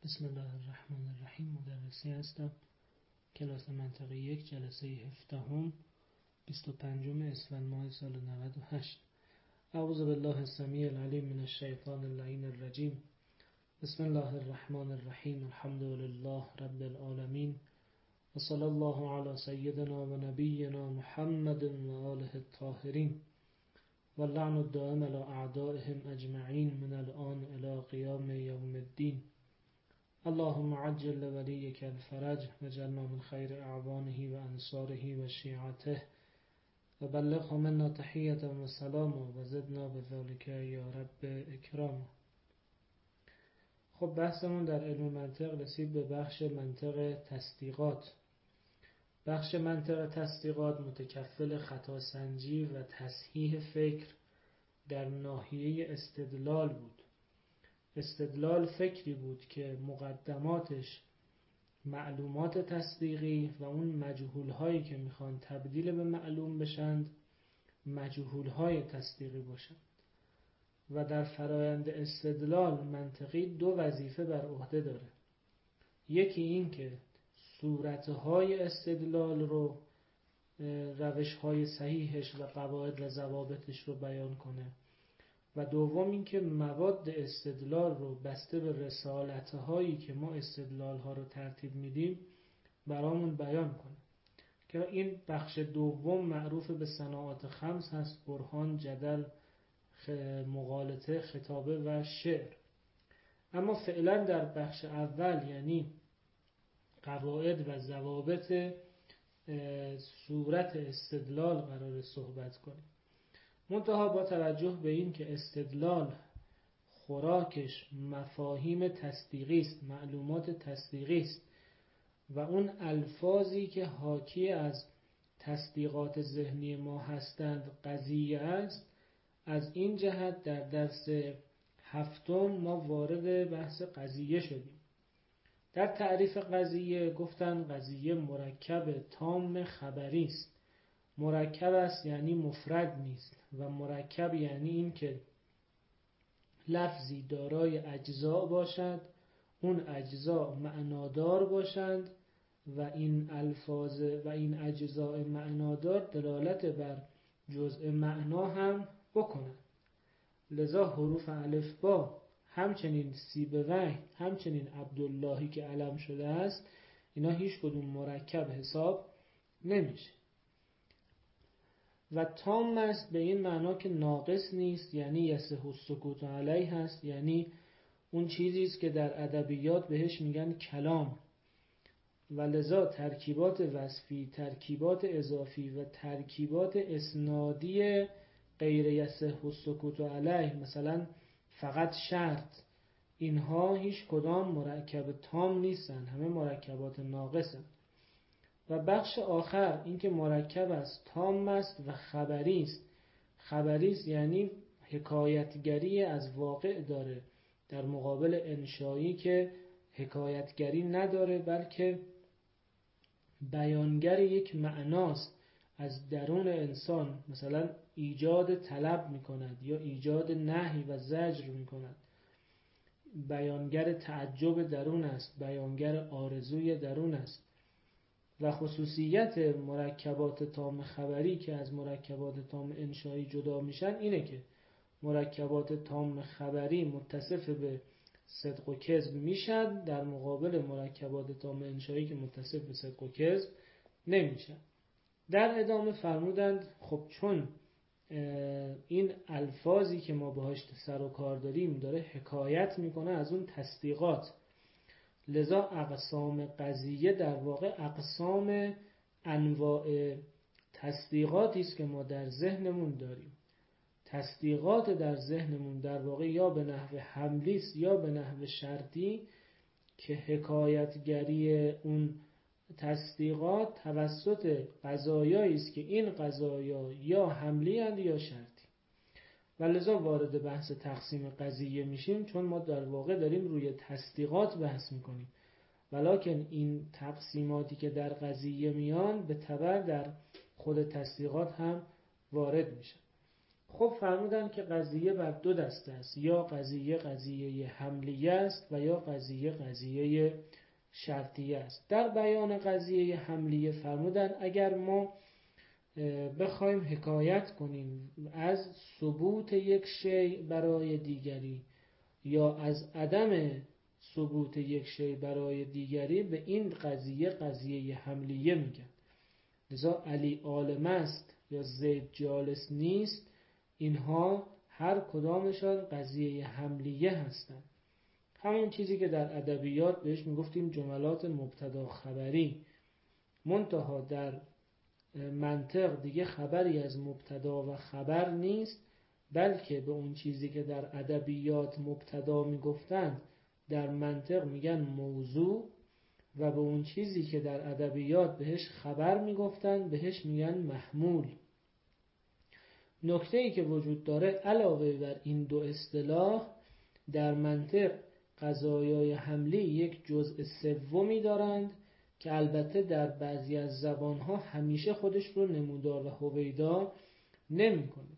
بسم الله الرحمن الرحیم. مدرسی هستم. کلاس منطقه 1 جلسه 17 25 اسفند ماه سال 98. اعوذ بالله السمیع العلیم من الشیطان اللعین الرجیم. بسم الله الرحمن الرحیم. الحمد لله رب العالمین و صلی الله علی سیدنا و نبینا محمد و آله الطاهرین و اللعن الدائم علی اعدائهم اجمعین من الان الی قیام یوم الدین. اللهم عجل لولیک الفرج وجعلنا من خیر اعوانه و انصاره و شیعته و بلغه منا تحیة و سلام و زدنا بذلک یا رب اکرام. خب بحثمون در علم منطق رسید به بخش منطق تصدیقات. بخش منطق تصدیقات متکفل خطاسنجی و تصحیح فکر در ناحیه استدلال بود. استدلال فکری بود که مقدماتش معلومات تصدیقی و اون مجهول هایی که میخوان تبدیل به معلوم بشند مجهول های تصدیقی باشند و در فرایند استدلال منطقی دو وظیفه بر عهده داره. یکی این که صورتهای استدلال رو، روشهای صحیحش و قواعد و ضوابطش رو بیان کنه و دوم این که مواد استدلال رو بسته به رسالت‌هایی که ما استدلال‌ها رو ترتیب میدیم برامون بیان کنه که این بخش دوم معروف به صناعات خمس هست: برهان، جدل، مغالطه، خطابه و شعر. اما فعلا در بخش اول یعنی قواعد و ضوابط صورت استدلال قرار صحبت کنیم. منتها با توجه به این که استدلال خوراکش مفاهیم تصدیقی است، معلومات تصدیقی است و اون الفاظی که حاکی از تصدیقات ذهنی ما هستند قضیه است، از این جهت در درس هفتم ما وارد بحث قضیه شدیم. در تعریف قضیه گفتن قضیه مرکب تام خبری است. مرکب است یعنی مفرد نیست و مرکب یعنی این که لفظی دارای اجزا باشد، اون اجزا معنادار باشند و این الفاظ و این اجزاء معنادار دلالت بر جزء معنا هم بکنند. لذا حروف الف با، همچنین سیبویه، همچنین عبداللهی که علم شده است، اینا هیچ کدوم مرکب حساب نمیشه. و تام است به این معنا که ناقص نیست، یعنی یصح السکوت علیه هست، یعنی اون چیزی است که در ادبیات بهش میگن کلام و لذا ترکیبات وصفی، ترکیبات اضافی و ترکیبات اسنادی غیر یصح السکوت علیه، مثلا فقط شرط، اینها هیچ کدام مرکب تام نیستن، همه مرکبات ناقصن. و بخش آخر این که مرکب است، تام است و خبری است. خبری است یعنی حکایتگری از واقع داره در مقابل انشایی که حکایتگری نداره بلکه بیانگر یک معناست از درون انسان، مثلا ایجاد طلب میکند یا ایجاد نهی و زجر میکند، بیانگر تعجب درون است، بیانگر آرزوی درون است. و خصوصیت مرکبات تام خبری که از مرکبات تام انشایی جدا میشن اینه که مرکبات تام خبری متصف به صدق و کذب میشن در مقابل مرکبات تام انشایی که متصف به صدق و کذب نمیشن. در ادامه فرمودند خب چون این الفاظی که ما باهاش سر و کار داریم داره حکایت میکنه از اون تصدیقات، لذا اقسام قضیه در واقع اقسام انواع تصدیقاتی است که ما در ذهنمون داریم. تصدیقات در ذهنمون در واقع یا به نحو حملی است یا به نحو شرطی که حکایتگری اون تصدیقات توسط قضایایی است که این قضایا یا حملی اند یا شرطی. و لذا وارد بحث تقسیم قضیه میشیم چون ما در واقع داریم روی تصدیقات بحث میکنیم، ولکن این تقسیماتی که در قضیه میان به تبع در خود تصدیقات هم وارد میشن. خب فرمودن که قضیه بر دو دسته است، یا قضیه حملیه است و یا قضیه شرطیه است. در بیان قضیه حملیه فرمودن اگر ما بخوایم حکایت کنیم از ثبوت یک شیء برای دیگری یا از عدم ثبوت یک شیء برای دیگری، به این قضیه حملیه میگن. لذا علی عالم است یا زید جالس نیست، اینها هر کدامشان قضیه حملیه هستند. همون چیزی که در ادبیات بهش میگفتیم جملات مبتدا خبری، منتها در منطق دیگه خبری از مبتدا و خبر نیست، بلکه به اون چیزی که در ادبیات مبتدا میگفتند در منطق میگن موضوع، و به اون چیزی که در ادبیات بهش خبر میگفتند بهش میگن محمول. نکته‌ای که وجود داره علاوه بر این دو اصطلاح، در منطق قضایای حملی یک جزء سومی دارند که البته در بعضی از زبانها همیشه خودش رو نمودار و هویدا نمی‌کنه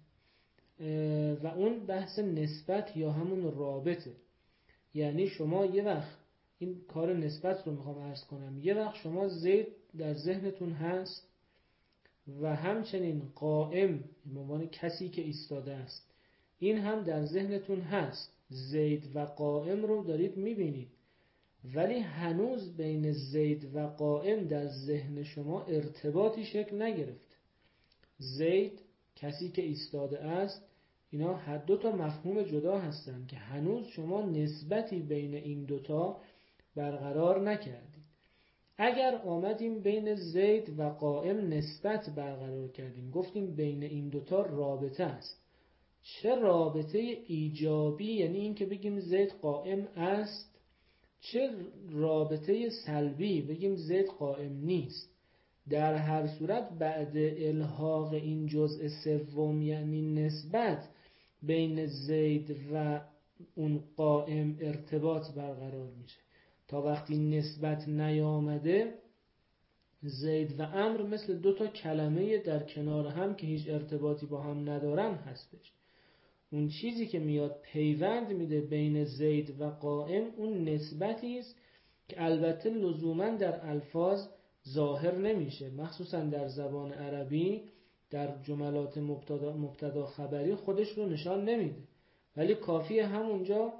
و اون بحث نسبت یا همون رابطه. یعنی شما یه وقت، این کار نسبت رو میخوام عرض کنم، یه وقت شما زید در ذهنتون هست و همچنین قائم به عنوان کسی که ایستاده است این هم در ذهنتون هست، زید و قائم رو دارید میبینید، ولی هنوز بین زید و قائم در ذهن شما ارتباطی شکل نگرفت. زید کسی که ایستاده است، اینا هر دو تا مفهوم جدا هستند که هنوز شما نسبتی بین این دوتا برقرار نکردید. اگر آمدیم بین زید و قائم نسبت برقرار کردیم، گفتیم بین این دوتا رابطه است، چه رابطه ایجابی، یعنی این که بگیم زید قائم است، چه رابطه سلبی بگیم زید قائم نیست، در هر صورت بعد الحاق این جزء سوم یعنی نسبت بین زید و اون قائم ارتباط برقرار میشه. تا وقتی نسبت نیامده، زید و امر مثل دو تا کلمه در کنار هم که هیچ ارتباطی با هم ندارن هستش. اون چیزی که میاد پیوند میده بین زید و قائم اون نسبتی است که البته لزوما در الفاظ ظاهر نمیشه، مخصوصا در زبان عربی در جملات مبتدا خبری خودش رو نشان نمیده، ولی کافیه همونجا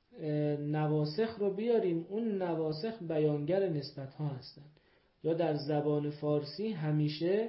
نواسخ رو بیاریم، اون نواسخ بیانگر نسبت ها هستن. یا در زبان فارسی همیشه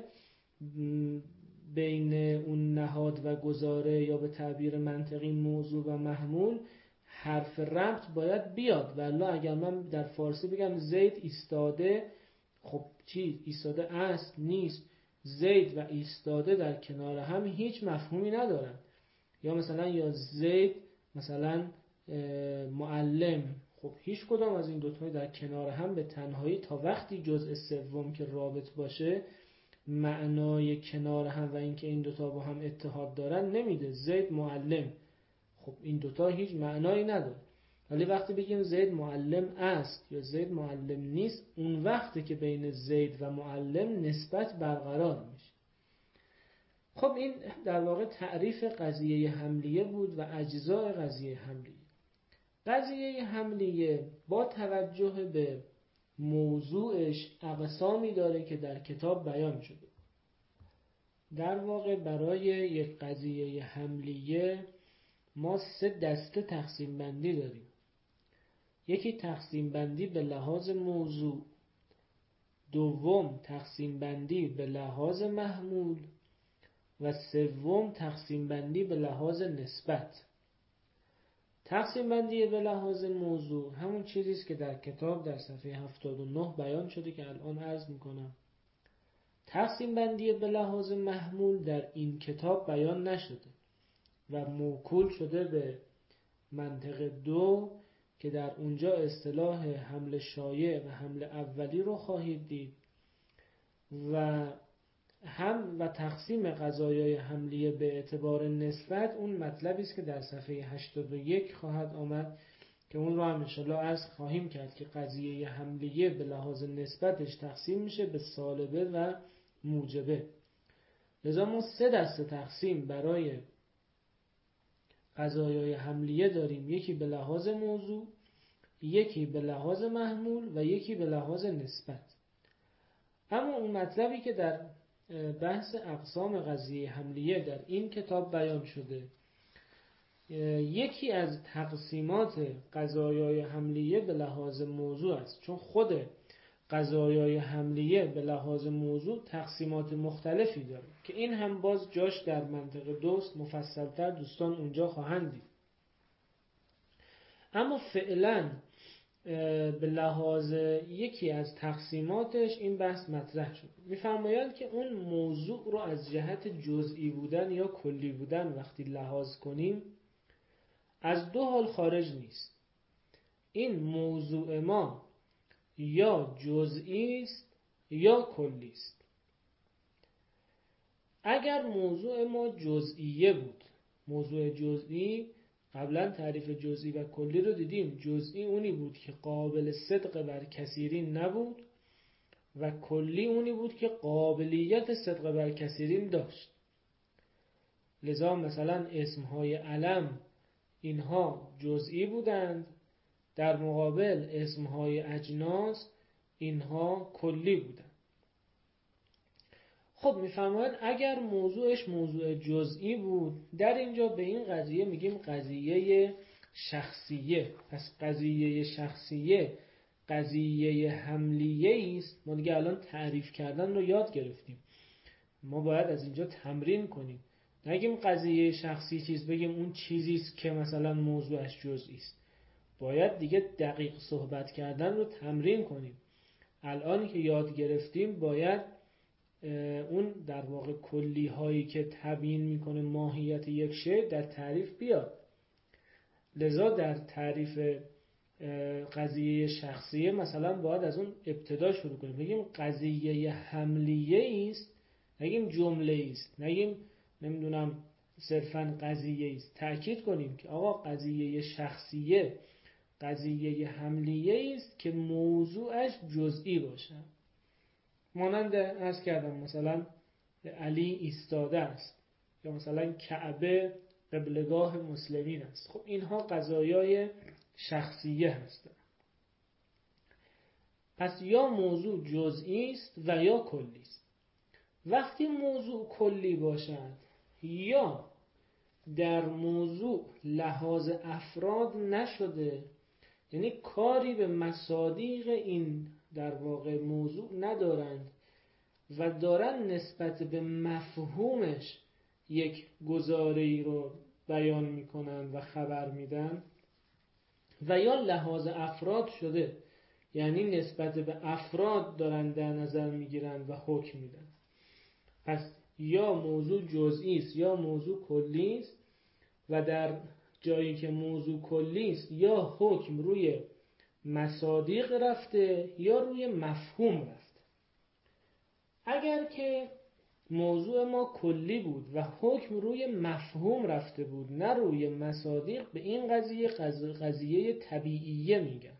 بین اون نهاد و گزاره یا به تعبیر منطقی موضوع و محمول حرف ربط باید بیاد. والله اگر من در فارسی بگم زید ایستاده، خب چی؟ ایستاده است نیست. زید و ایستاده در کنار هم هیچ مفهومی ندارن. یا مثلا یا زید مثلا معلم، خب هیچ کدام از این دوتای در کنار هم به تنهایی تا وقتی جزء سوم که رابط باشه معنای کنار هم و اینکه این دوتا با هم اتحاد دارن نمیده. زید معلم، خب این دوتا هیچ معنایی نداره، ولی وقتی بگیم زید معلم است یا زید معلم نیست، اون وقتی که بین زید و معلم نسبت برقرار میشه. خب این در واقع تعریف قضیه حملیه بود و اجزای قضیه حملیه. قضیه حملیه با توجه به موضوعش اقسامی داره که در کتاب بیان شده. در واقع برای یک قضیه حملیه ما 3 دسته تقسیم بندی داریم. یکی تقسیم بندی به لحاظ موضوع، دوم تقسیم بندی به لحاظ محمول و سوم تقسیم بندی به لحاظ نسبت. تقسیم بندی به لحاظ موضوع همون چیزی است که در کتاب در صفحه 79 بیان شده که الان عرض میکنم. تقسیم بندی به لحاظ محمول در این کتاب بیان نشده و موکول شده به منطق 2 که در اونجا اصطلاح حمل شایع و حمل اولی رو خواهید دید و تقسیم قضایای حملیه به اعتبار نسبت اون مطلبی است که در صفحه 81 خواهد آمد که اون رو هم انشاءالله عرض خواهیم کرد که قضیه حملیه به لحاظ نسبتش تقسیم میشه به سالبه و موجبه. لذا ما 3 دسته تقسیم برای قضایای حملیه داریم، یکی به لحاظ موضوع، یکی به لحاظ محمول و یکی به لحاظ نسبت. اما اون مطلبی که در بحث اقسام قضیه حملیه در این کتاب بیان شده، یکی از تقسیمات قضایای حملیه به لحاظ موضوع است، چون خود قضایای حملیه به لحاظ موضوع تقسیمات مختلفی داره که این هم باز جاش در منطق دوست مفصل‌تر دوستان اونجا خواهند دید. اما فعلا به لحاظ یکی از تقسیماتش این بحث مطرح شد. می‌فرمایند که اون موضوع رو از جهت جزئی بودن یا کلی بودن وقتی لحاظ کنیم از دو حال خارج نیست. این موضوع ما یا جزئی است یا کلی است. اگر موضوع ما جزئیه بود، موضوع جزئی قبلا تعریف جزئی و کلی رو دیدیم. جزئی اونی بود که قابل صدق بر کثیرین نبود و کلی اونی بود که قابلیت صدق بر کثیرین داشت. لذا مثلا اسمهای علم اینها جزئی بودند، در مقابل اسمهای اجناس اینها کلی بودند. خب میفرماید اگر موضوعش موضوع جزئی بود، در اینجا به این قضیه میگیم قضیه شخصیه. پس قضیه شخصیه قضیه حملیه است. ما دیگه الان تعریف کردن رو یاد گرفتیم، ما باید از اینجا تمرین کنیم. نگیم قضیه شخصی چیز، بگیم اون چیزی است که مثلا موضوعش جزئی است. باید دیگه دقیق صحبت کردن رو تمرین کنیم. الان که یاد گرفتیم باید اون در واقع کلی هایی که تبیین میکنه ماهیت یک شی در تعریف بیاد. لذا در تعریف قضیه شخصیه مثلا باید از اون ابتدا شروع کنیم، بگیم قضیه حملیه است، نگیم جمله است، نگیم نمیدونم صرفا قضیه است. تأکید کنیم که آقا قضیه شخصیه قضیه حملیه است که موضوعش جزئی باشه. مانند عرض کردم مثلا علی ایستاده است یا مثلا کعبه قبلگاه مسلمین است. خب اینها قضایای شخصیه هستند. پس یا موضوع جزئی است و یا کلی است. وقتی موضوع کلی باشد یا در موضوع لحاظ افراد نشده، یعنی کاری به مصادیق این در واقع موضوع ندارند و دارن نسبت به مفهومش یک گزاره‌ای رو بیان میکنن و خبر میدن، و یا لحاظ افراد شده، یعنی نسبت به افراد دارن در نظر میگیرن و حکم میدن. پس یا موضوع جزئی است یا موضوع کلی است، و در جایی که موضوع کلی است یا حکم روی مصادیق رفته یا روی مفهوم رفته. اگر که موضوع ما کلی بود و حکم روی مفهوم رفته بود نه روی مصادیق، به این قضیه طبیعیه میگن.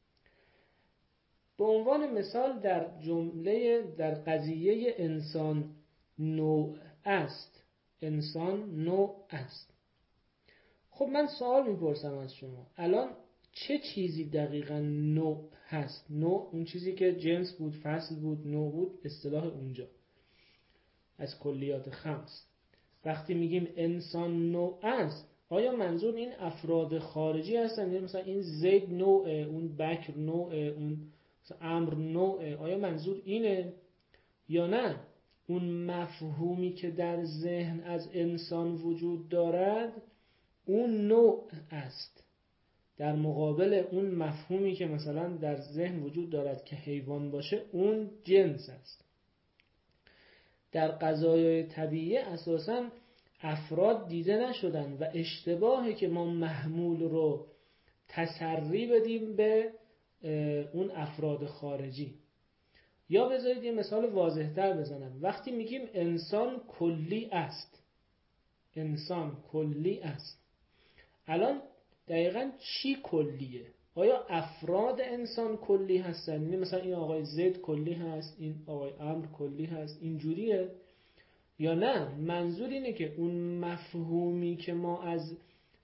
به عنوان مثال در قضیه انسان نوع است. انسان نوع است. خب من سوال میپرسم از شما، الان چه چیزی دقیقا نوع هست؟ نوع اون چیزی که جنس بود، فصل بود، نوع بود، اصطلاح اونجا از کلیات خمس. وقتی میگیم انسان نوع است، آیا منظور این افراد خارجی هستن؟ یعنی مثلا این زید نوع، اون بکر نوع، اون امر نوع، آیا منظور اینه؟ یا نه اون مفهومی که در ذهن از انسان وجود دارد اون نوع است، در مقابل اون مفهومی که مثلا در ذهن وجود دارد که حیوان باشه اون جنس است. در قضایای طبیعی اساساً افراد دیده نشدن و اشتباهه که ما محمول رو تسری بدیم به اون افراد خارجی. یا بذارید یه مثال واضح‌تر بزنم، وقتی میگیم انسان کلی است، انسان کلی است، الان دقیقاً چی کلیه؟ آیا افراد انسان کلی هستن؟ یعنی مثلا این آقای زید کلی هست، این آقای امر کلی هست، اینجوریه؟ یا نه منظور اینه که اون مفهومی که ما از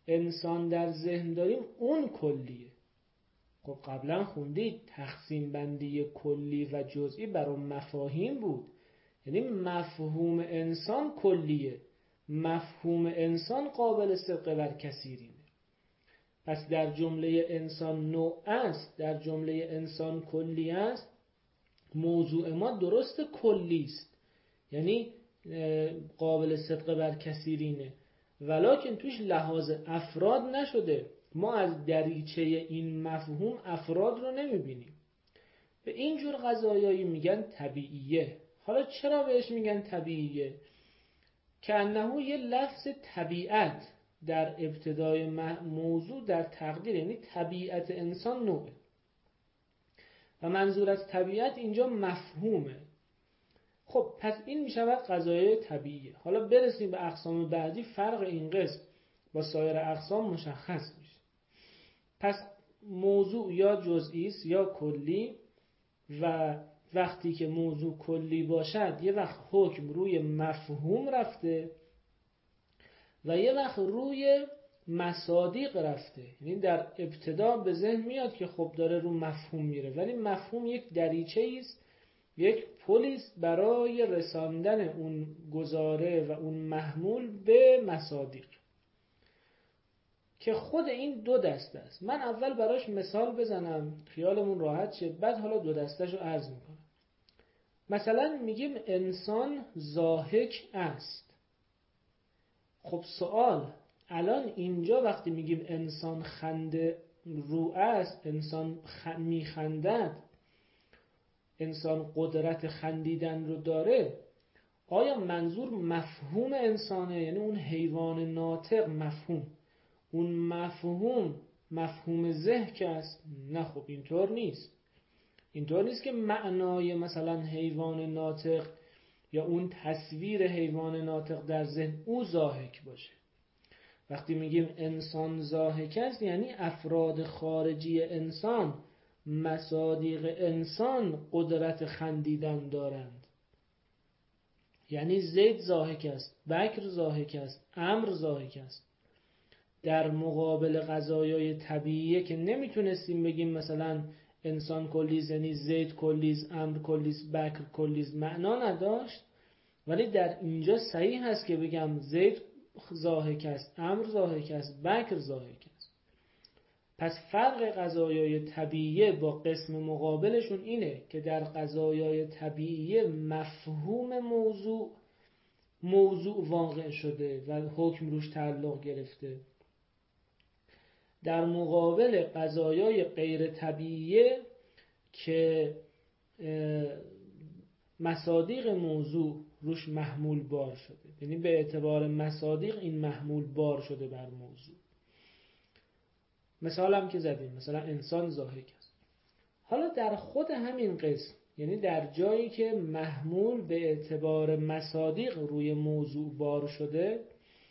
انسان در ذهن داریم اون کلیه. خب قبلا خوندید تقسیم بندی کلی و جزئی برای مفاهیم بود، یعنی مفهوم انسان کلیه، مفهوم انسان قابل صدق بر کثیرینه. پس در جمله انسان نوع است، در جمله انسان کلی است. موضوع ما درست کلی است، یعنی قابل صدق بر کثیرینه، ولکن توش لحاظ افراد نشده. ما از دریچه این مفهوم افراد رو نمیبینیم. به اینجور قضایایی میگن طبیعیه. حالا چرا بهش میگن طبیعیه؟ که انه یه لفظ طبیعت در ابتدای موضوع در تقدیر، یعنی طبیعت انسان نوعه و منظور از طبیعت اینجا مفهومه. خب پس این میشود قضایای طبیعیه. حالا برسیم به اقسام بعدی، فرق این قسم با سایر اقسام مشخص میشه. پس موضوع یا جزئی است یا کلی، و وقتی که موضوع کلی باشد یه وقت حکم روی مفهوم رفته و یه وقت روی مصادیق رفته. یعنی در ابتدا به ذهن میاد که خب داره رو مفهوم میره، ولی مفهوم یک دریچه است، یک پلی است برای رساندن اون گزاره و اون محمول به مصادیق، که خود این دو دسته است. من اول براش مثال بزنم خیالمون راحت شه، بعد حالا دو دسته‌شو عرض میکنم. مثلا میگیم انسان ضاحک است. خب سوال، الان اینجا وقتی میگیم انسان خنده رو است، انسان میخندد، انسان قدرت خندیدن رو داره، آیا منظور مفهوم انسانه؟ یعنی اون حیوان ناطق مفهوم، اون مفهوم ضحک است؟ نه، خب اینطور نیست. اینطور نیست که معنای مثلا حیوان ناطق یا اون تصویر حیوان ناطق در ذهن او ضاحک باشه. وقتی میگیم انسان ضاحک است، یعنی افراد خارجی انسان، مصادیق انسان قدرت خندیدن دارند. یعنی زید ضاحک است، بکر ضاحک است، عمرو ضاحک است. در مقابل قضایای طبیعیه که نمیتونستیم بگیم مثلا انسان کلیز، یعنی زید کلیز، عمرو کلیز، بکر کلیز، معنا نداشت. ولی در اینجا صحیح هست که بگم زید ضاحک است، عمرو ضاحک است، بکر ضاحک است. پس فرق قضایای طبیعیه با قسم مقابلشون اینه که در قضایای طبیعیه مفهوم موضوع واقع شده و حکم روش تعلق گرفته. در مقابل قضایای غیر طبیعیه که مصادیق موضوع روش محمول بار شده، یعنی به اعتبار مصادیق این محمول بار شده بر موضوع. مثال هم که زدیم، مثلا انسان ضاحک است. حالا در خود همین قسم، یعنی در جایی که محمول به اعتبار مصادیق روی موضوع بار شده،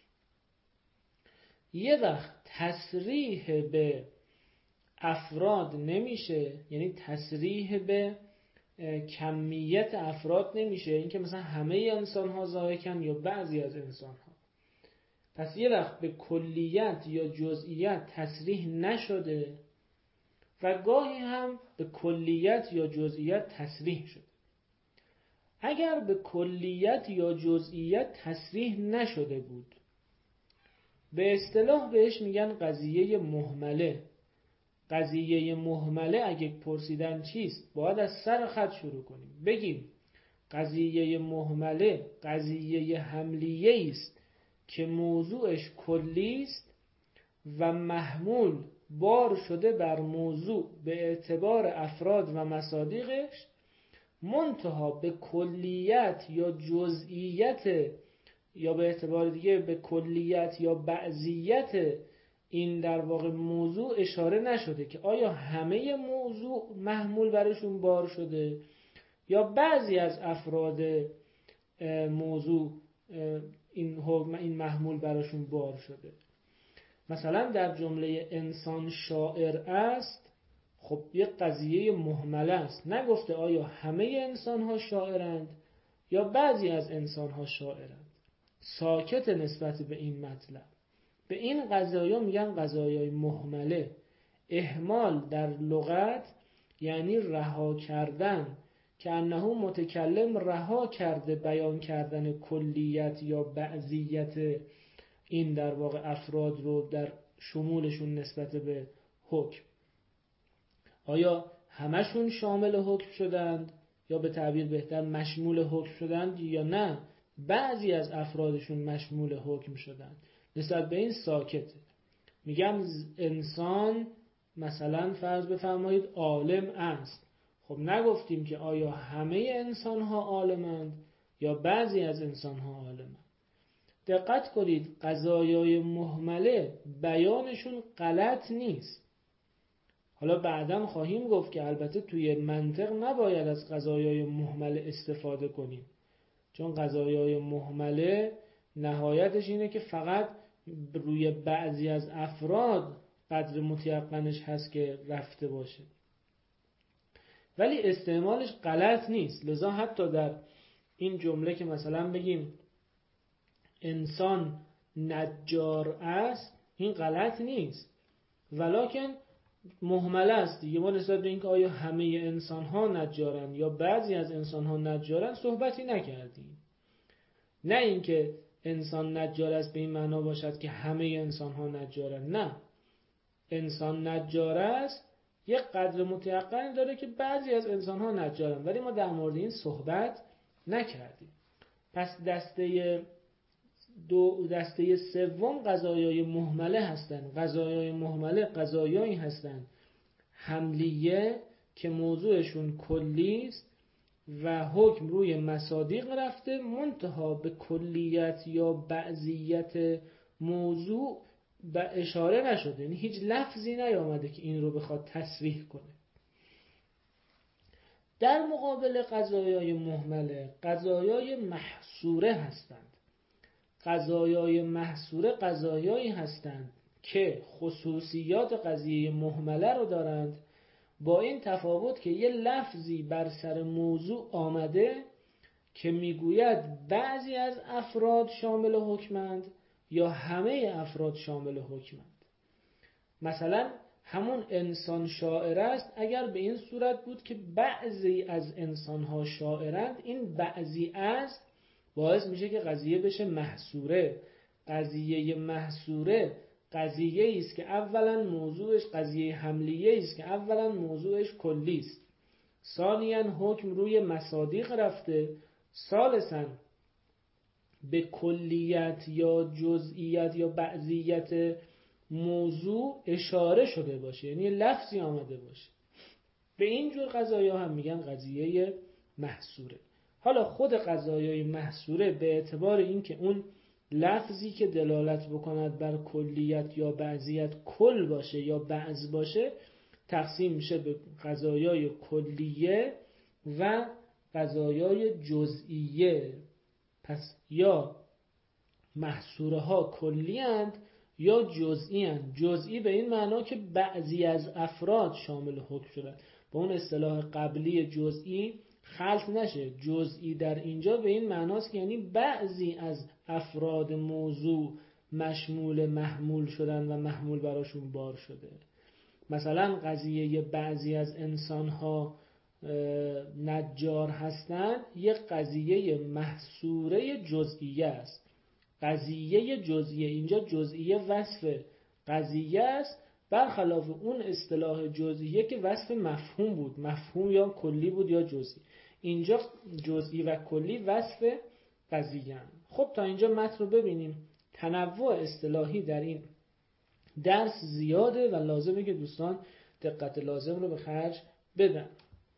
یه وقت تصریح به افراد نمیشه، یعنی تصریح به کمیت افراد نمیشه، این که مثلا همه انسان ها ضاحکن یا بعضی از انسان ها. پس یه وقت به کلیت یا جزئیت تصریح نشده و گاهی هم به کلیت یا جزئیت تصریح شده. اگر به کلیت یا جزئیت تصریح نشده بود، به اصطلاح بهش میگن قضیه مهمله. قضیه مهمله اگه پرسیدن چیست، باید از سر خط شروع کنیم. بگیم قضیه مهمله قضیه حملیه است که موضوعش کلی است و محمول بار شده بر موضوع به اعتبار افراد و مصادیقش، منتها به کلیت یا جزئیت یا به اعتبار دیگه به کلیت یا بعضیت این در واقع موضوع اشاره نشده که آیا همه موضوع محمول برشون بار شده یا بعضی از افراد موضوع این محمول برشون بار شده. مثلا در جمله انسان شاعر است، خب یک قضیه مهمله است، نگفته آیا همه انسان ها شاعرند یا بعضی از انسان ها شاعرند، ساکت نسبت به این مطلب. به این قضایا میگن قضایای مهمله. اهمال در لغت یعنی رها کردن، که انه متکلم رها کرده بیان کردن کلیت یا بعضیت این در واقع افراد رو در شمولشون نسبت به حکم. آیا همشون شامل حکم شدند یا به تعبیر بهتر مشمول حکم شدند، یا نه بعضی از افرادشون مشمول حکم شدند؟ نسبت به این ساکته. میگم انسان مثلا فرض بفرمایید عالم است. خب نگفتیم که آیا همه انسان ها عالمند یا بعضی از انسان ها عالمند. دقت کنید قضایای مهمله بیانشون غلط نیست. حالا بعداً خواهیم گفت که البته توی منطق نباید از قضایای مهمله استفاده کنیم، چون قضایای مهمله نهایتش اینه که فقط روی بعضی از افراد قدر متیقنش هست که رفته باشه، ولی استعمالش غلط نیست. لذا حتی در این جمله که مثلا بگیم انسان نجار است، این غلط نیست، ولکن مهمل است دیگه. ما نسبت به اینکه آیا همه انسان ها نجارن یا بعضی از انسان ها نجارن صحبتی نکردیم. نه اینکه انسان نجار است به این معنا باشد که همه انسان ها نجارن، نه، انسان نجار است یک قدر متیقن داره که بعضی از انسان ها نجارن، ولی ما در مورد این صحبت نکردیم. پس دسته سوم قضایای مهمله هستند. قضایای مهمله قضایایی هستند حملیه که موضوعشون کلی است و حکم روی مصادیق رفته، منتها به کلیت یا بعضیت موضوع و اشاره نشده، یعنی هیچ لفظی نیامده که این رو بخواد تصریح کنه. در مقابل قضایای مهمله قضایای محصوره هستند. قضایای محصوره قضایایی هستند که خصوصیات قضیه مهمله رو دارند، با این تفاوت که یه لفظی بر سر موضوع آمده که میگوید بعضی از افراد شامل حکمند یا همه افراد شامل حکمند. مثلا همون انسان شاعر است، اگر به این صورت بود که بعضی از انسانها شاعرند، این بعضی از باعث میشه که قضیه بشه محصوره. قضیه محصوره قضیه است که اولا موضوعش قضیه حملیه است که اولا موضوعش کلی است، ثانیاً حکم روی مصادیق رفته، ثالثاً به کلیت یا جزئیات یا بعضیت موضوع اشاره شده باشه، یعنی لفظی آمده باشه. به این جور قضایا هم میگن قضیه محصوره. حالا خود قضایای محصوره به اعتبار اینکه اون لفظی که دلالت بکند بر کلیت یا بعضیت کل باشه یا بعض باشه، تقسیم میشه به قضایای کلیه و قضایای جزئیه. پس یا محصوره ها کلی اند یا جزئی اند. جزئی به این معنا که بعضی از افراد شامل حکم شدند. با اون اصطلاح قبلی جزئی خلط نشه. جزئی در اینجا به این معناست که یعنی بعضی از افراد موضوع مشمول محمول شدن و محمول براشون بار شده. مثلا قضیه بعضی از انسانها نجار هستند یک قضیه محصوره جزئیه است. قضیه جزئیه اینجا جزئیه وصف قضیه است، برخلاف اون اصطلاح جزئیه که وصف مفهوم بود، مفهوم یا کلی بود یا جزئی. اینجا جزئی و کلی وصف قضیه هم. خب تا اینجا متن رو ببینیم. تنوع اصطلاحی در این درس زیاده و لازمه که دوستان دقت لازم رو به خرج بدن.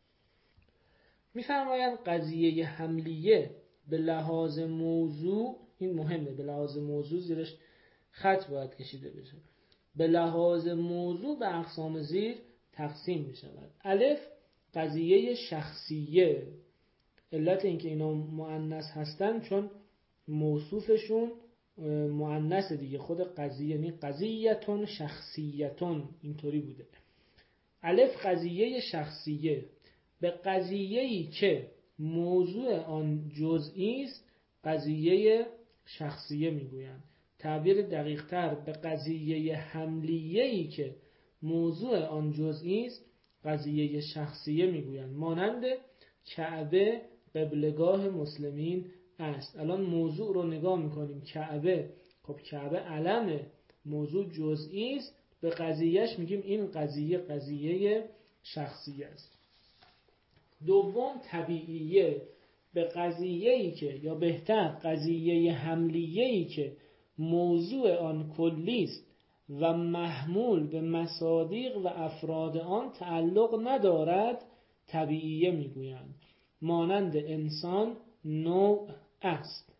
میفرمایند قضیه حملیه به لحاظ موضوع، این مهمه، به لحاظ موضوع زیرش خط باید کشیده بشه، به لحاظ موضوع به اقسام زیر تقسیم می شود. الف قضیه شخصیه. علت اینکه اینا مؤنث هستن چون موصوفشون مؤنث دیگه، خود قضیه یعنی قضیتون شخصیتون اینطوری بوده. الف قضیه شخصیه به قضیه‌ای که موضوع آن جزئی است قضیه شخصیه میگویند. تعبیر دقیق‌تر به قضیه حملیه‌ای که موضوع آن جزئی است قضیه شخصیه میگویند. مانند کعبه قبلگاه مسلمین است. الان موضوع رو نگاه میکنیم، کعبه، خب کعبه علمه، موضوع جزئی است، به قضیهش میگیم این قضیه شخصی است. دوم طبیعیه، به قضیه‌ای که، یا بهتر قضیه حملیه‌ای که موضوع آن کلی است و محمول به مصادیق و افراد آن تعلق ندارد طبیعیه میگویند. مانند انسان نوع است.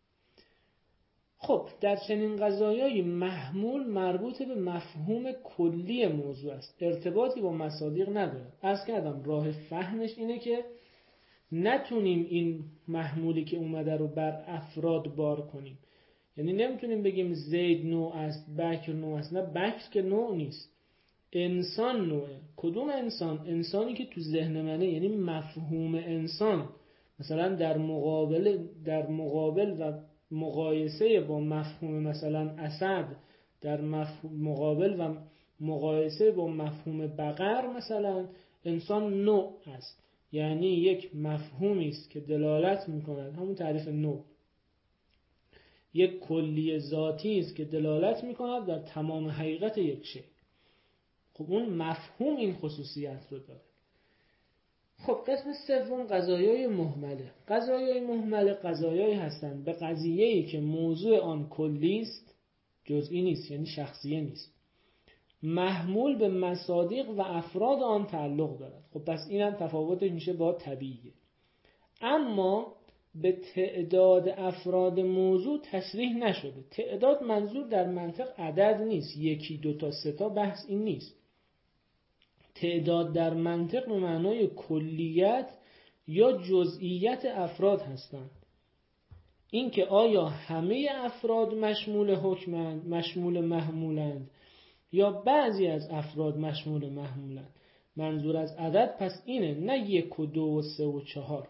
خب در چنین قضایایی محمول مربوط به مفهوم کلی موضوع است، ارتباطی با مصادیق ندارد. عرض کردم راه فهمش اینه که نتونیم این محمولی که اومده رو بر افراد بار کنیم. یعنی نمیتونیم بگیم زید نوع است، بکر نوع است. نه، بکر که نوع نیست، انسان نوعه. کدوم انسان؟ انسانی که تو ذهن منه، یعنی مفهوم انسان. مثلا در مقابل و مقایسه با مفهوم مثلا اسد، در مقابل و مقایسه با مفهوم بقر، مثلا انسان نوع است، یعنی یک مفهومی است که دلالت می‌کند، همون تعریف نوع، یک کلی ذاتی است که دلالت می‌کند بر تمام حقیقت یک شی. خب اون مفهوم این خصوصیت رو داره. خب قسم سوم قضایای مهمله. قضایای مهمله قضایایی هستند به قضیه‌ای که موضوع آن کلی است، جزئی نیست، یعنی شخصیه نیست، محمول به مصادیق و افراد آن تعلق دارد. خب پس اینم تفاوتش میشه با طبیعیه. اما به تعداد افراد موضوع تصریح نشده. تعداد منظور در منطق عدد نیست، یکی دو تا سه تا، بحث این نیست. تعداد در منطق به معنای کلیت یا جزئیت افراد هستند. این که آیا همه افراد مشمول حکمند، مشمول محمولند، یا بعضی از افراد مشمول محمولند. منظور از عدد پس اینه، نه یک و دو و سه و چهار.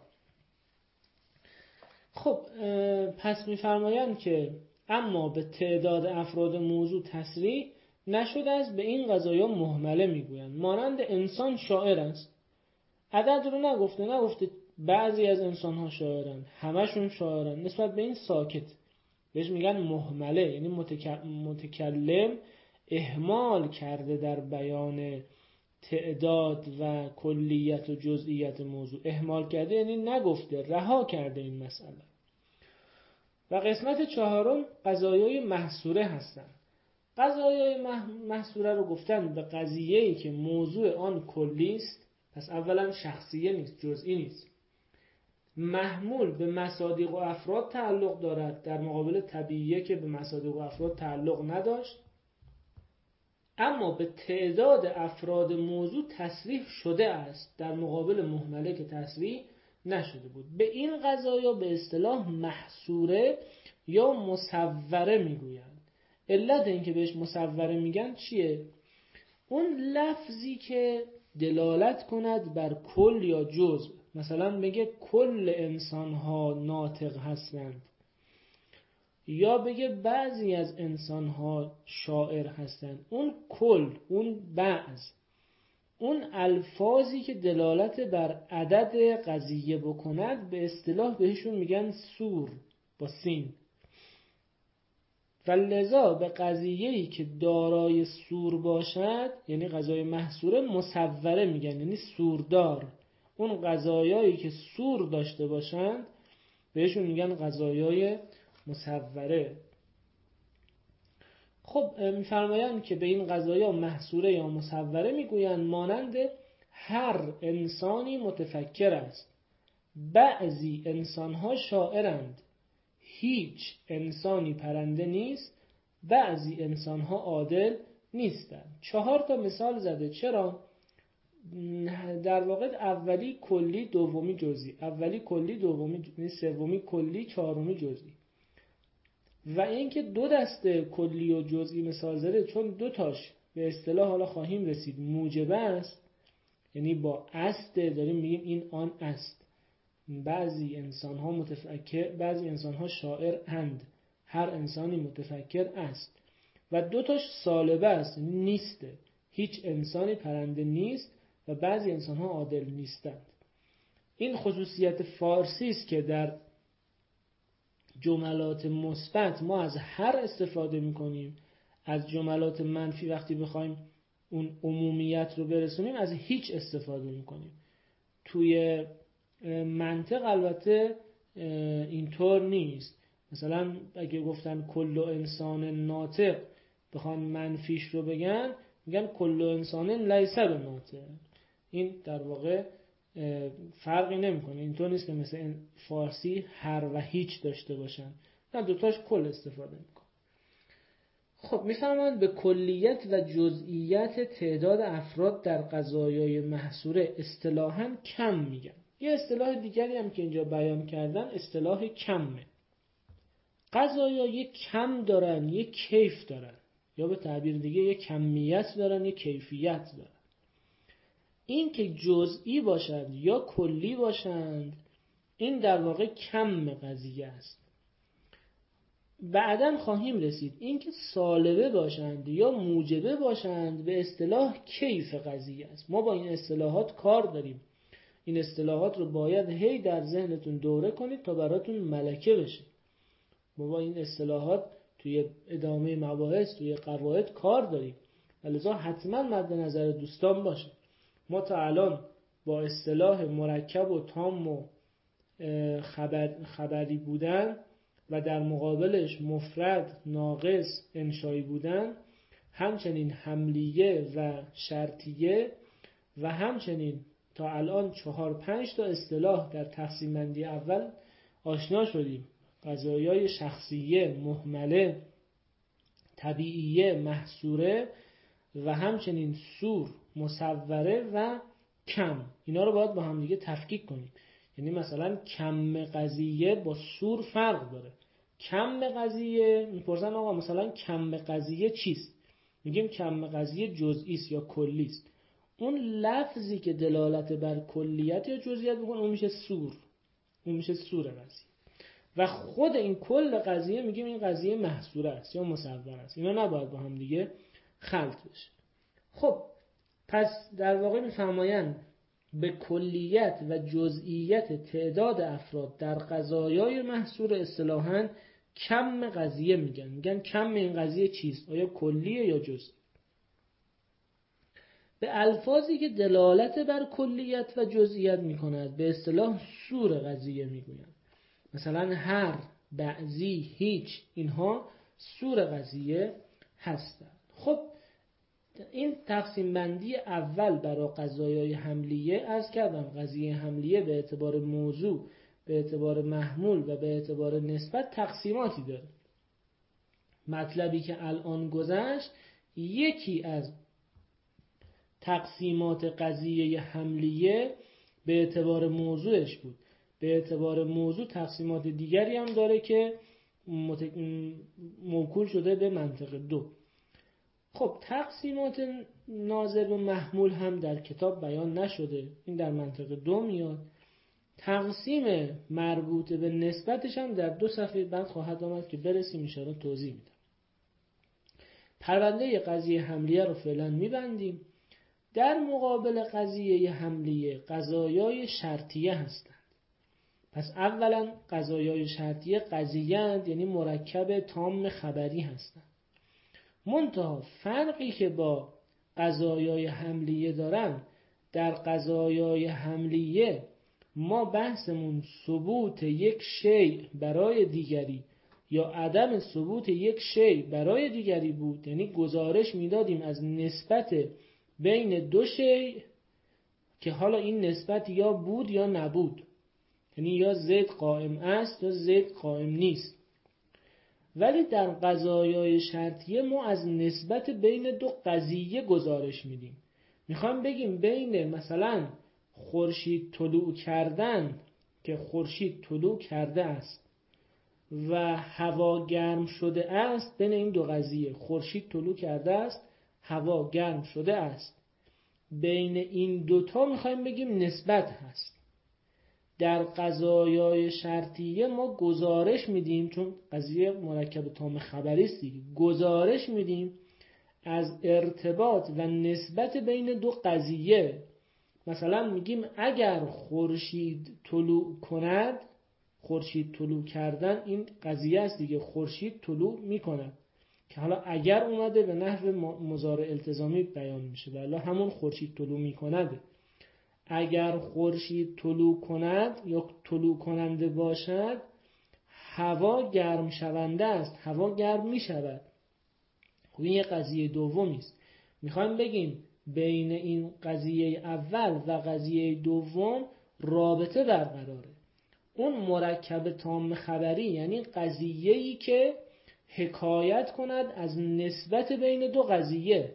خب پس می‌فرمایند که اما به تعداد افراد موضوع تصریح نشده است، به این قضایا مهمله میگویند. مانند انسان شاعر است، عدد رو نگفته بعضی از انسان‌ها شاعرند، همشون شاعرند، نسبت به این ساکت، بهش میگن مهمله. یعنی متکلم اهمال کرده در بیان تعداد و کلیت و جزئیت موضوع. اهمال کرده یعنی نگفته، رها کرده این مسئله. و قسمت چهارم قضایای محصوره هستند. قضایای محصوره رو گفتن به قضیه‌ای که موضوع آن کلی است، پس اولا شخصیه نیست، جزئی نیست، محمول به مصادیق و افراد تعلق دارد، در مقابل طبیعیه که به مصادیق و افراد تعلق نداشت، اما به تعداد افراد موضوع تصریح شده است، در مقابل مهمله که تصریح نشده بود. به این قضایا به اصطلاح محصوره یا مصوره میگویند. علت این که بهش مصوره میگن چیه؟ اون لفظی که دلالت کند بر کل یا جزء، مثلا بگه کل انسان‌ها ناطق هستند، یا بگه بعضی از انسان‌ها شاعر هستند. اون کل، اون بعض، اون الفاظی که دلالت بر عدد قضیه بکند، به اصطلاح بهشون میگن سور با سین. و لذا به قضیه‌ای که دارای سور باشد، یعنی قضای محصوره، مصوره میگن، یعنی سوردار. اون قضایایی که سور داشته باشند بهشون میگن قضایای مصوره. خب میفرمایند که به این قضایا محصوره یا مصوره میگویند. مانند هر انسانی متفکر است، بعضی انسانها شاعرند، هیچ انسانی پرنده نیست، بعضی انسانها عادل نیستند. 4 مثال زده. چرا؟ در واقع اولی کلی، دومی جزئی. اولی کلی، دومی سومی کلی، چهارمی جزئی. و اینکه 2 دسته کلی و جزئی مثال زده، چون 2 تاش به اصطلاح حالا خواهیم رسید موجبه است، یعنی با است داریم میگیم این آن است. بعضی انسان‌ها متفکر، بعضی انسان‌ها شاعر اند. هر انسانی متفکر است و دو تاش سالبه است، نیسته. هیچ انسانی پرنده نیست و بعضی انسان‌ها عادل نیستند. این خصوصیت فارسی است که در جملات مثبت ما از هر استفاده می‌کنیم، از جملات منفی وقتی بخوایم اون عمومیت رو برسونیم از هیچ استفاده می‌کنیم. توی منطق البته اینطور نیست. مثلا اگه گفتن کل انسان ناطق بخوان منفیش رو بگن، میگن کل انسان لیس بناطق. این در واقع فرقی نمیکنه. اینطور نیست که مثل فارسی هر و هیچ داشته باشن، نه دوتاش کل استفاده میکنه. خب میفهمند به کلیت و جزئیات تعداد افراد در قضایای محصوره اصطلاحاً کم میگن. یه اصطلاح دیگری هم که اینجا بیان کردن اصطلاح کمه. قضایا یک کم دارن، یک کیف دارن، یا به تعبیر دیگه یک کمیت دارن، یک کیفیت دارن. این که جزئی باشند یا کلی باشند این در واقع کم قضیه است. بعداً خواهیم رسید این که سالبه باشند یا موجبه باشند به اصطلاح کیف قضیه است. ما با این اصطلاحات کار داریم. این اصطلاحات رو باید هی در ذهنتون دوره کنید تا براتون ملکه بشه. ما با این اصطلاحات توی ادامه مباحث توی قواعد کار داریم، لذا حتما مد نظر دوستان باشه. ما تا الان با اصطلاح مرکب و تام و خبری بودن و در مقابلش مفرد، ناقص، انشایی بودن، همچنین حملیه و شرطیه و همچنین تا الان 4-5 تا اصطلاح در تقسیم بندی اول آشنا شدیم. قضایای شخصیه، مهمله، طبیعیه، محصوره و همچنین سور، مصوره و کم. اینا رو باید با هم دیگه تفکیک کنیم. یعنی مثلا کم قضیه با سور فرق داره. کم قضیه میپرسن آقا مثلا کم قضیه چیست؟ میگیم کم قضیه جزئی است یا کلی است. اون لفظی که دلالت بر کلیت یا جزئیات میکنه اون میشه سور. اون میشه سور قضیه. و خود این کل قضیه میگیم این قضیه محصوره است یا مصوره است. اینا نباید با هم دیگه خلط بشه. خب پس در واقع میفرمایند به کلیت و جزئیت تعداد افراد در قضایای محصور اصطلاحاً کم قضیه میگن. میگن کم این قضیه چیست؟ آیا کلیه یا جزئی؟ به الفاظی که دلالت بر کلیت و جزئیت میکند به اصطلاح سور قضیه میگویند. مثلا هر، بعضی، هیچ، اینها سور قضیه هستند. خب این تقسیم بندی اول برای قضایای حملیه عرض کردم. قضیه حملیه به اعتبار موضوع، به اعتبار محمول و به اعتبار نسبت تقسیماتی داره. مطلبی که الان گذشت یکی از تقسیمات قضیه حملیه به اعتبار موضوعش بود. به اعتبار موضوع تقسیمات دیگری هم داره که موکول شده به منطق 2. خب تقسیمات ناظر به محمول هم در کتاب بیان نشده، این در منطق 2 میاد. تقسیم مربوط به نسبتش هم در 2 صفحه بعد خواهد آمد که برسیم انشاءالله توضیح میدم. پرونده قضیه حملیه رو فعلا میبندیم. در مقابل قضیه حملیه قضایای شرطیه هستند. پس اولا قضایای شرطیه قضیه اند، یعنی مرکب تام خبری هستند. منتها فرقی که با قضایای حملیه دارن، در قضایای حملیه ما بحثمون ثبوت یک شیء برای دیگری یا عدم ثبوت یک شیء برای دیگری بود. یعنی گزارش میدادیم از نسبت بین 2 شیء که حالا این نسبت یا بود یا نبود، یعنی یا زید قائم است یا زید قائم نیست. ولی در قضایای شرطیه ما از نسبت بین 2 قضیه گزارش میدیم. میخوایم بگیم بین مثلا خورشید طلوع کردن که خورشید طلوع کرده است و هوا گرم شده است، بین این 2 قضیه خورشید طلوع کرده است، هوا گرم شده است، بین این 2 تا میخوایم بگیم نسبت هست. در قضایای شرطیه ما گزارش میدیم، چون قضیه مرکب تام خبری است دیگه، گزارش میدیم از ارتباط و نسبت بین دو قضیه. مثلا میگیم اگر خورشید طلوع کند، خورشید طلوع کردن این قضیه است دیگه، خورشید طلوع میکند، که حالا اگر اومده به نحو مضارع التزامی بیان میشه، ولی همون خورشید طلوع میکند. اگر خورشید طلوع کند یا طلوع کننده باشد، هوا گرم شونده است، هوا گرم میشود. خب این یه قضیه دومی است. میخوایم بگیم بین این قضیه اول و قضیه دوم رابطه برقراره. اون مرکب تام خبری یعنی قضیه‌ای که حکایت کند از نسبت بین دو قضیه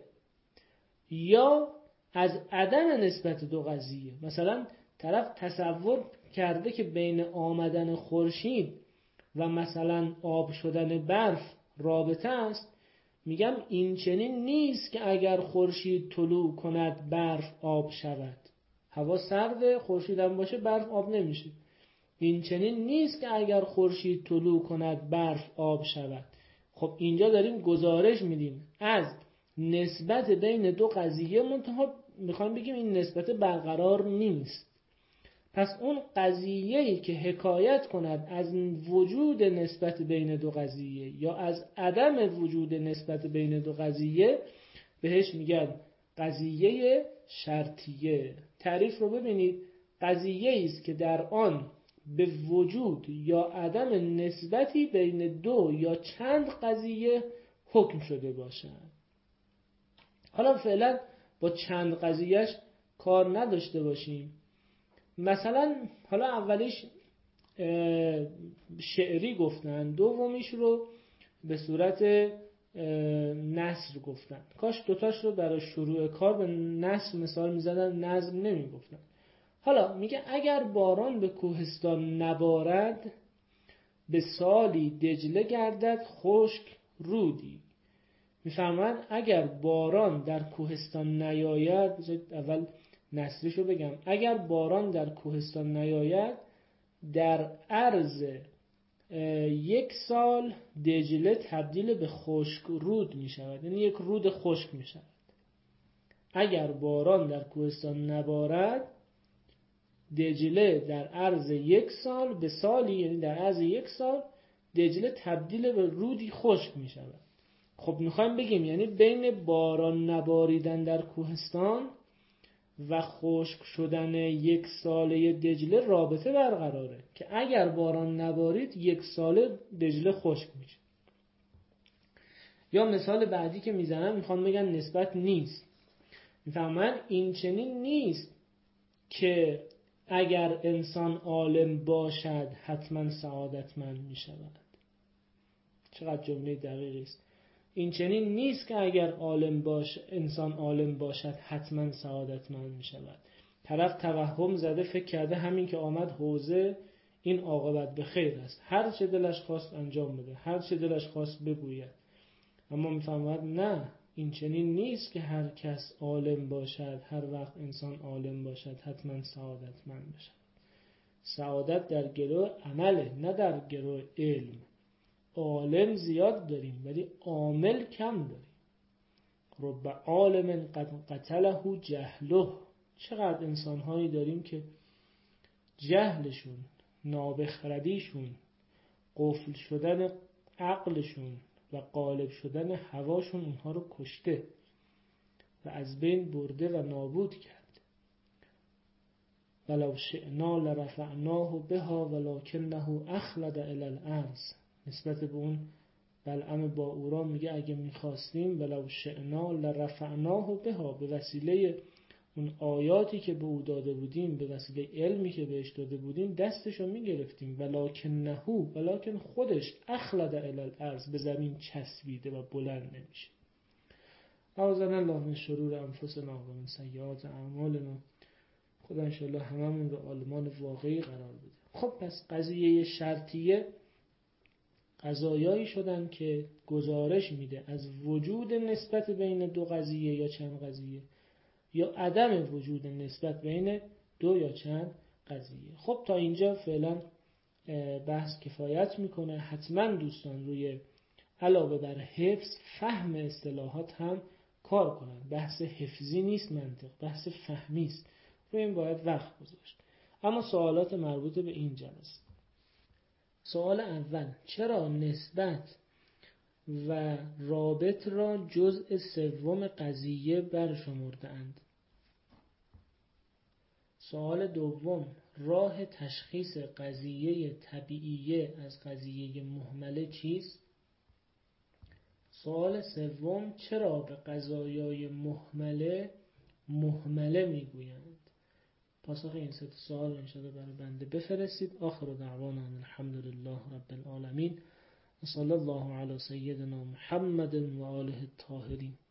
یا از عدم نسبت دو قضیه. مثلا طرف تصور کرده که بین آمدن خورشید و مثلا آب شدن برف رابطه است. میگم این چنین نیست که اگر خورشید طلوع کند برف آب شود. هوا سرده، خورشید هم باشه برف آب نمیشه. این چنین نیست که اگر خورشید طلوع کند برف آب شود. خب اینجا داریم گزارش میدیم از نسبت بین دو قضیه، منتها میخوایم بگیم این نسبت برقرار نیست. پس اون قضیه‌ای که حکایت کند از وجود نسبت بین دو قضیه یا از عدم وجود نسبت بین دو قضیه بهش میگن قضیه شرطیه. تعریف رو ببینید، قضیه‌ای است که در آن به وجود یا عدم نسبتی بین دو یا چند قضیه حکم شده باشد. حالا فعلا با چند قضیهش کار نداشته باشیم. مثلا حالا اولیش شعری گفتن، دومیش رو به صورت نثر گفتن. کاش دوتاش رو برای شروع کار به نثر مثال میزدن، نظم نمیگفتن. حالا میگه اگر باران به کوهستان نبارد، به سالی دجله گردد خشک رودی. میفهمن اگر باران در کوهستان نیاید، اول نثریشو بگم، اگر باران در کوهستان نیاید در عرض 1 سال دجله تبدیل به خشک رود می شود، یعنی یک رود خشک می شود. اگر باران در کوهستان نبارد، دجله در عرض 1 سال به سالی، یعنی در عرض 1 سال دجله تبدیل به رودی خشک می شود. خب میخوایم بگیم یعنی بین باران نباریدن در کوهستان و خشک شدن 1 ساله دجله رابطه برقراره که اگر باران نبارید 1 ساله دجله خشک میشه. یا مثال بعدی که میزنن میخوان بگن نسبت نیست. میفهمن این چنین نیست که اگر انسان عالم باشد حتما سعادتمند میشود. چقدر جمله دقیقی است. این چنین نیست که اگر انسان عالم باشد حتما سعادتمند می شود. طرف توهم زده، فکر کرده همین که آمد حوزه این عاقبت به خیر است، هر چه دلش خواست انجام بده، هر چه دلش خواست بگوید. اما میفهمد نه، این چنین نیست که هر کس عالم باشد، هر وقت انسان عالم باشد حتما سعادتمند بشود. سعادت در گروه عمله، نه در گروه علم. عالم زیاد داریم ولی عامل کم داریم. رب عالم قد قتله جهله. چقدر انسانهایی داریم که جهلشون، نابخردیشون، قفل شدن عقلشون و غالب شدن هواشون اونها رو کشته و از بین برده و نابود کرد. ولو شئنا لرفعناه بها ولکنه اخلد الی الارض. نسبت به اون بلعم با اورا میگه اگه میخواستیم ولو شئنا لرفعناه بها، به وسیله اون آیاتی که به او داده بودیم، به وسیله علمی که بهش داده بودیم دستشو میگرفتیم. ولکن خودش اخلد الی الارض، به زمین چسبیده و بلند نمیشه. اعوذنا الله من شرور انفسنا و من سیئات اعمالنا. خدا انشاءالله هممون رو عالمان واقعی قرار بده. خب پس قضیه شرطیه قضایایی شدن که گزارش میده از وجود نسبت بین دو قضیه یا چند قضیه یا عدم وجود نسبت بین دو یا چند قضیه. خب تا اینجا فعلا بحث کفایت میکنه. حتما دوستان روی علاوه بر حفظ فهم اصطلاحات هم کار کنند. بحث حفظی نیست منطق، بحث فهمی است. روی این باید وقت گذاشت. اما سوالات مربوط به این جلسه. سوال اول: چرا نسبت و رابط را جزء سوم قضیه برشمرده‌اند؟ سوال دوم: راه تشخیص قضیه طبیعیه از قضیه مهمله چیست؟ سوال سوم: چرا به قضایای مهمله میگویند؟ پاسخ این سه سوال انشاءالله برای بنده بفرستید. آخر دعوانا الحمدلله رب العالمین و صلی الله علی سیدنا محمد و آله الطاهرین.